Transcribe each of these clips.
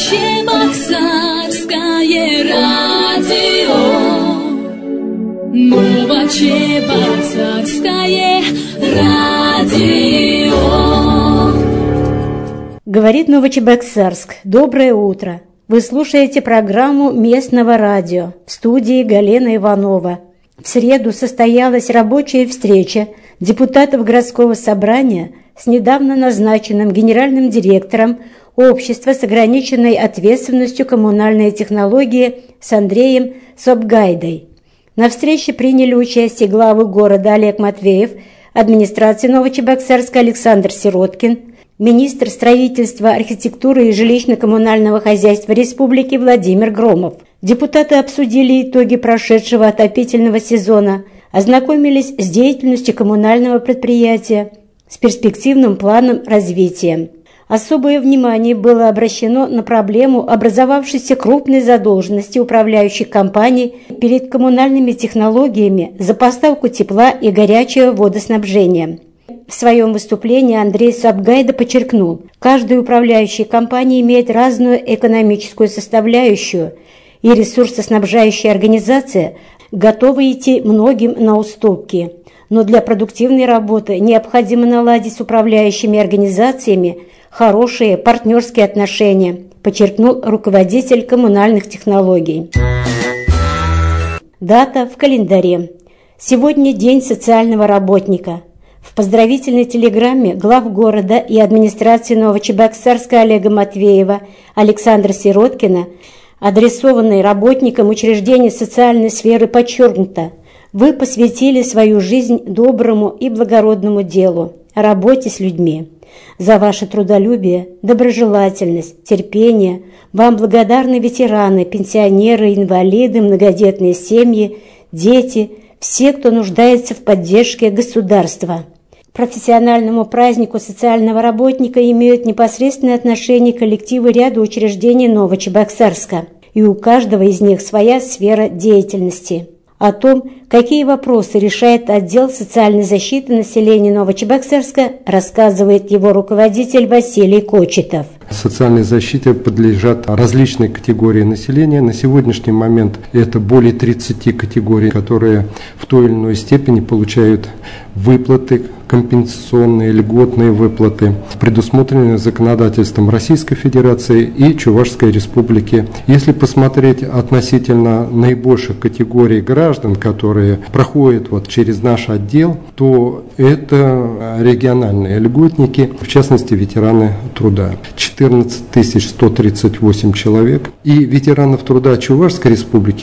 Новочебоксарское радио. Новочебоксарское радио. Говорит Новочебоксарск. Доброе утро. Вы слушаете программу местного радио. В студии Галина Иванова. В среду состоялась рабочая встреча депутатов городского собрания с недавно назначенным генеральным директором Общества с ограниченной ответственностью коммунальные технологии с Андреем Сопгайдой. На встрече приняли участие главы города Олег Матвеев, администрации Новочебоксарска Александр Сироткин, министр строительства, архитектуры и жилищно-коммунального хозяйства республики Владимир Громов. Депутаты обсудили итоги прошедшего отопительного сезона, ознакомились с деятельностью коммунального предприятия, с перспективным планом развития. Особое внимание было обращено на проблему образовавшейся крупной задолженности управляющих компаний перед коммунальными технологиями за поставку тепла и горячего водоснабжения. В своем выступлении Андрей Сопгайда подчеркнул, каждая управляющая компания имеет разную экономическую составляющую, и ресурсоснабжающая организация готова идти многим на уступки. Но для продуктивной работы необходимо наладить с управляющими организациями хорошие партнерские отношения, подчеркнул руководитель коммунальных технологий. Дата в календаре. Сегодня День социального работника. В поздравительной телеграмме глав города и администрации Новочебоксарска Олега Матвеева, Александра Сироткина, адресованной работникам учреждений социальной сферы, подчеркнуто: вы посвятили свою жизнь доброму и благородному делу, работе с людьми. За ваше трудолюбие, доброжелательность, терпение вам благодарны ветераны, пенсионеры, инвалиды, многодетные семьи, дети, все, кто нуждается в поддержке государства. К профессиональному празднику социального работника имеют непосредственное отношение коллективы ряда учреждений Новочебоксарска, и у каждого из них своя сфера деятельности. О том, какие вопросы решает отдел социальной защиты населения Новочебоксарска, рассказывает его руководитель Василий Кочетов. Социальной защите подлежат различные категории населения. На сегодняшний момент это более 30 категорий, которые в той или иной степени получают выплаты, компенсационные, льготные выплаты, предусмотренные законодательством Российской Федерации и Чувашской Республики. Если посмотреть относительно наибольших категорий граждан, которые проходят через наш отдел, то это региональные льготники, в частности ветераны труда. 14 138 человек, и ветеранов труда Чувашской Республики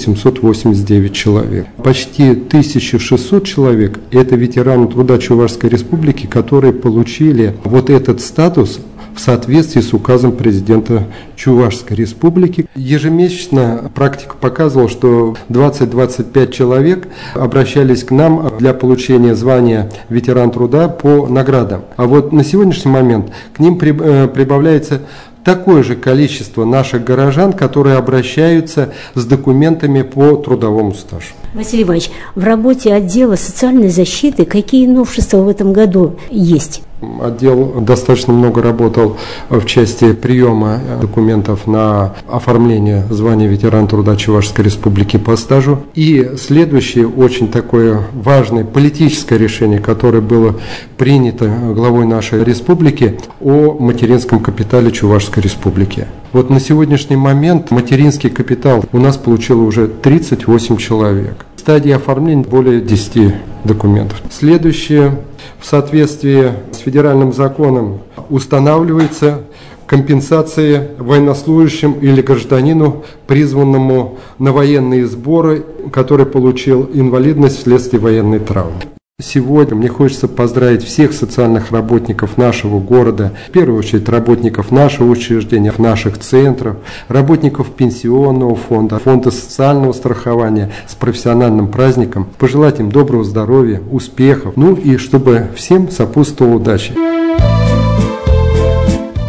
1789 человек. Почти 1600 человек – это ветераны труда Чувашской Республики, которые получили этот статус в соответствии с указом президента Чувашской Республики. Ежемесячно практика показывала, что 20-25 человек обращались к нам для получения звания ветеран труда по наградам. А на сегодняшний момент к ним прибавляется такое же количество наших горожан, которые обращаются с документами по трудовому стажу. Василий Иванович, в работе отдела социальной защиты какие новшества в этом году есть? Отдел достаточно много работал в части приема документов на оформление звания ветеран труда Чувашской Республики по стажу. И следующее очень такое важное политическое решение, которое было принято главой нашей республики, о материнском капитале Чувашской Республики. На сегодняшний момент материнский капитал у нас получило уже 38 человек. В стадии оформления более 10 документов. Следующее. В соответствии с федеральным законом устанавливается компенсация военнослужащим или гражданину, призванному на военные сборы, который получил инвалидность вследствие военной травмы. Сегодня мне хочется поздравить всех социальных работников нашего города, в первую очередь работников нашего учреждения, наших центров, работников пенсионного фонда, фонда социального страхования с профессиональным праздником, пожелать им доброго здоровья, успехов, и чтобы всем сопутствовала удача.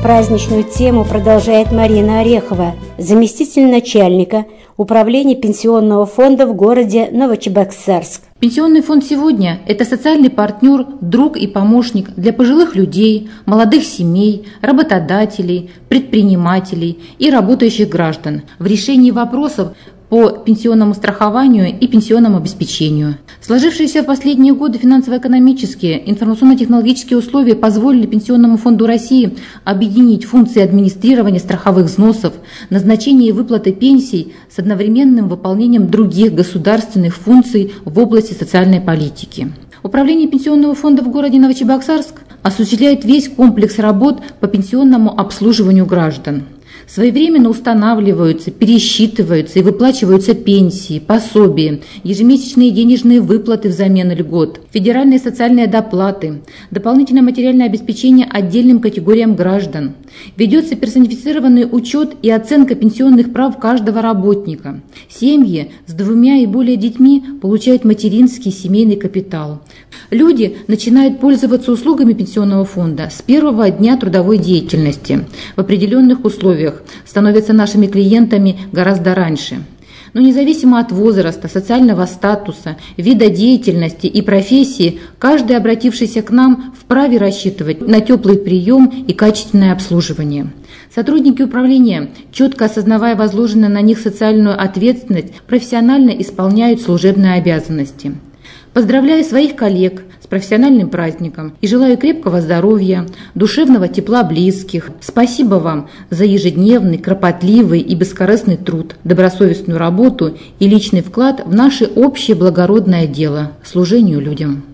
Праздничную тему продолжает Марина Орехова, заместитель начальника Управления пенсионного фонда в городе Новочебоксарск. Пенсионный фонд сегодня – это социальный партнер, друг и помощник для пожилых людей, молодых семей, работодателей, предпринимателей и работающих граждан в решении вопросов по пенсионному страхованию и пенсионному обеспечению. Сложившиеся в последние годы финансово-экономические, информационно-технологические условия позволили Пенсионному фонду России объединить функции администрирования страховых взносов, назначения и выплаты пенсий с одновременным выполнением других государственных функций в области социальной политики. Управление Пенсионного фонда в городе Новочебоксарск осуществляет весь комплекс работ по пенсионному обслуживанию граждан. Своевременно устанавливаются, пересчитываются и выплачиваются пенсии, пособия, ежемесячные денежные выплаты взамен льгот, федеральные социальные доплаты, дополнительное материальное обеспечение отдельным категориям граждан. Ведется персонифицированный учет и оценка пенсионных прав каждого работника. Семьи с 2 и более детьми получают материнский семейный капитал. Люди начинают пользоваться услугами пенсионного фонда с первого дня трудовой деятельности. В определенных условиях становятся нашими клиентами гораздо раньше. Но независимо от возраста, социального статуса, вида деятельности и профессии, каждый, обратившийся к нам, вправе рассчитывать на теплый прием и качественное обслуживание. Сотрудники управления, четко осознавая возложенную на них социальную ответственность, профессионально исполняют служебные обязанности. Поздравляю своих коллег с профессиональным праздником и желаю крепкого здоровья, душевного тепла близких. Спасибо вам за ежедневный, кропотливый и бескорыстный труд, добросовестную работу и личный вклад в наше общее благородное дело – служению людям.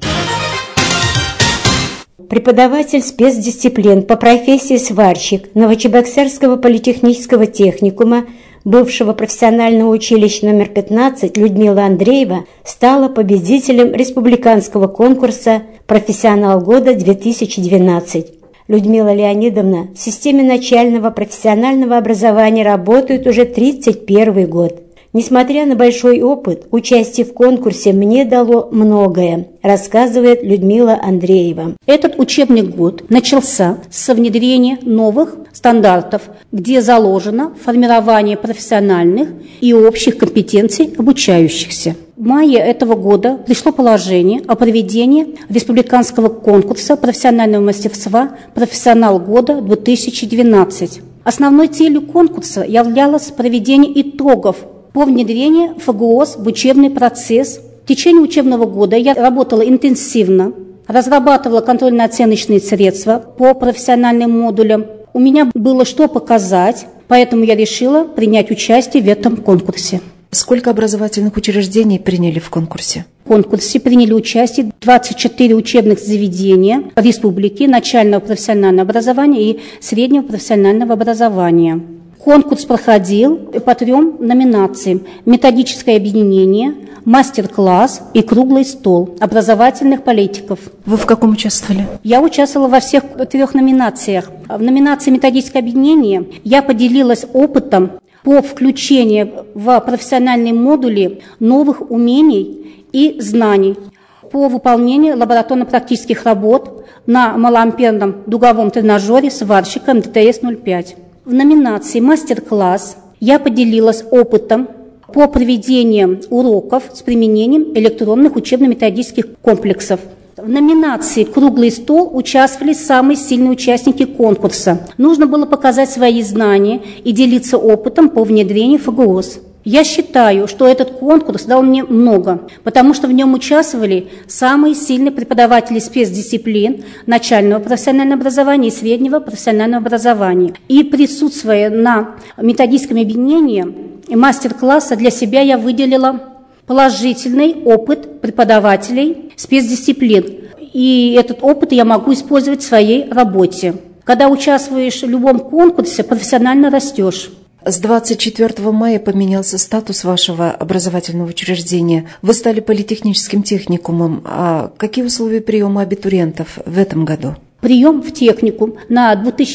Преподаватель спецдисциплин по профессии сварщик Новочебоксарского политехнического техникума, бывшего профессионального училища номер 15 Людмила Андреева стала победителем республиканского конкурса «Профессионал года-2012». Людмила Леонидовна в системе начального профессионального образования работает уже 31 год. Несмотря на большой опыт, участие в конкурсе мне дало многое, рассказывает Людмила Андреева. Этот учебный год начался со внедрения новых стандартов, где заложено формирование профессиональных и общих компетенций обучающихся. В мае этого года пришло положение о проведении республиканского конкурса профессионального мастерства «Профессионал года-2012». Основной целью конкурса являлось проведение итогов по внедрению ФГОС в учебный процесс. В течение учебного года я работала интенсивно, разрабатывала контрольно-оценочные средства по профессиональным модулям. У меня было что показать, поэтому я решила принять участие в этом конкурсе. Сколько образовательных учреждений приняли в конкурсе? В конкурсе приняли участие 24 учебных заведения республики начального профессионального образования и среднего профессионального образования. Конкурс проходил по 3 номинациям: методическое объединение, мастер-класс и круглый стол образовательных политиков. Вы в каком участвовали? Я участвовала во всех 3 номинациях. В номинации методическое объединение я поделилась опытом по включению в профессиональные модули новых умений и знаний, по выполнению лабораторно-практических работ на малоамперном дуговом тренажере сварщика МТТС-05. В номинации «Мастер-класс» я поделилась опытом по проведению уроков с применением электронных учебно-методических комплексов. В номинации «Круглый стол» участвовали самые сильные участники конкурса. Нужно было показать свои знания и делиться опытом по внедрению ФГОС. Я считаю, что этот конкурс дал мне много, потому что в нем участвовали самые сильные преподаватели спецдисциплин начального профессионального образования и среднего профессионального образования. И присутствуя на методическом объединении и мастер-класса, для себя я выделила положительный опыт преподавателей спецдисциплин. И этот опыт я могу использовать в своей работе. Когда участвуешь в любом конкурсе, профессионально растешь. С 24 мая поменялся статус вашего образовательного учреждения. Вы стали политехническим техникумом. А какие условия приема абитуриентов в этом году? Прием в техникум на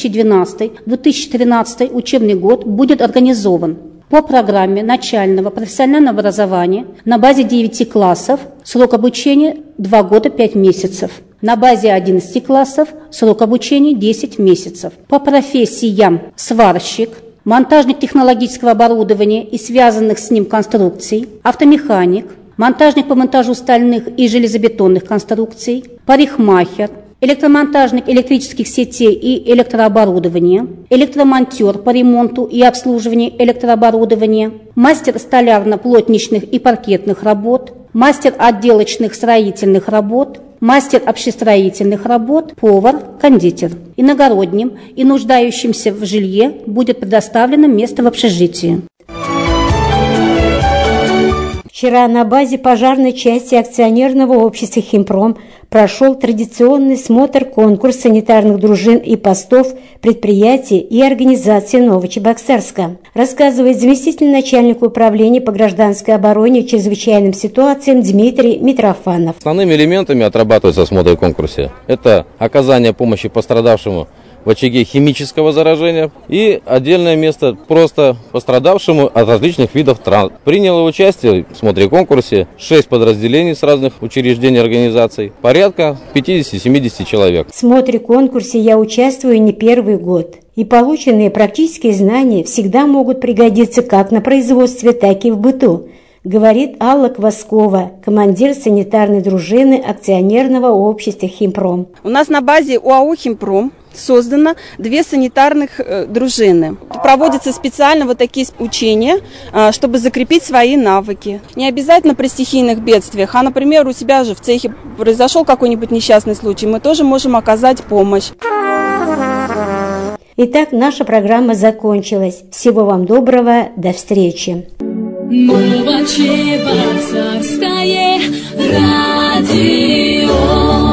2012-2013 учебный год будет организован по программе начального профессионального образования на базе 9 классов, срок обучения 2 года 5 месяцев. на базе 11 классов, срок обучения 10 месяцев. По профессиям сварщик, монтажник технологического оборудования и связанных с ним конструкций, автомеханик, монтажник по монтажу стальных и железобетонных конструкций, парикмахер, электромонтажник электрических сетей и электрооборудования, электромонтер по ремонту и обслуживанию электрооборудования, мастер столярно-плотничных и паркетных работ, мастер отделочных строительных работ, мастер общестроительных работ, повар, кондитер. Иногородним и нуждающимся в жилье будет предоставлено место в общежитии. Вчера на базе пожарной части акционерного общества «Химпром» прошел традиционный смотр-конкурс санитарных дружин и постов предприятий и организаций Новочебоксарска, рассказывает заместитель начальника управления по гражданской обороне и чрезвычайным ситуациям Дмитрий Митрофанов. Основными элементами отрабатывается в смотр-конкурсе это оказание помощи пострадавшему в очаге химического заражения и отдельное место просто пострадавшему от различных видов травм. Приняло участие в смотре-конкурсе 6 подразделений с разных учреждений и организаций, порядка 50-70 человек. В смотре-конкурсе я участвую не первый год, и полученные практические знания всегда могут пригодиться как на производстве, так и в быту, говорит Алла Кваскова, командир санитарной дружины акционерного общества «Химпром». У нас на базе УАО «Химпром» создано 2 санитарных дружины. Проводятся специально вот такие учения, чтобы закрепить свои навыки. Не обязательно при стихийных бедствиях, а, например, у себя же в цехе произошел какой-нибудь несчастный случай, мы тоже можем оказать помощь. Итак, наша программа закончилась. Всего вам доброго, до встречи. Новочебоксарское радио.